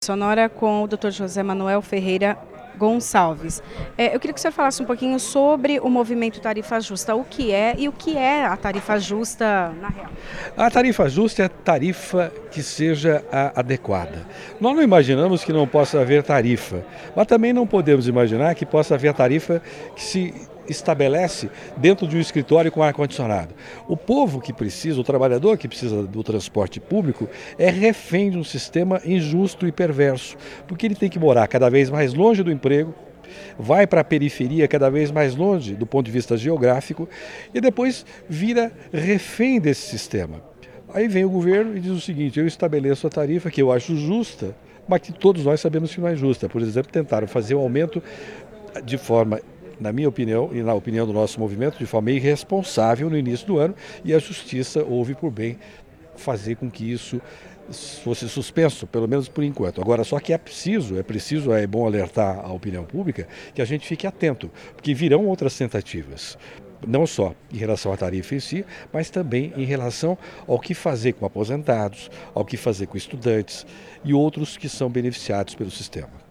Sonora com o Dr. José Manuel Ferreira Gonçalves. Eu queria que o senhor falasse um pouquinho sobre o movimento Tarifa Justa, o que é e o que é a tarifa justa na real. A tarifa justa é a tarifa que seja adequada. Nós não imaginamos que não possa haver tarifa, mas também não podemos imaginar que possa haver tarifa que se estabelece dentro de um escritório com ar-condicionado. O povo que precisa, o trabalhador que precisa do transporte público, é refém de um sistema injusto e perverso, porque ele tem que morar cada vez mais longe do emprego, vai para a periferia cada vez mais longe do ponto de vista geográfico e depois vira refém desse sistema. Aí vem o governo e diz o seguinte: eu estabeleço a tarifa que eu acho justa, mas que todos nós sabemos que não é justa. Por exemplo, tentaram fazer um aumento de forma, na minha opinião e na opinião do nosso movimento, de forma irresponsável no início do ano, e a Justiça houve por bem fazer com que isso fosse suspenso, pelo menos por enquanto. Agora, só que é bom alertar a opinião pública que a gente fique atento, porque virão outras tentativas. Não só em relação à tarifa em si, mas também em relação ao que fazer com aposentados, ao que fazer com estudantes e outros que são beneficiados pelo sistema.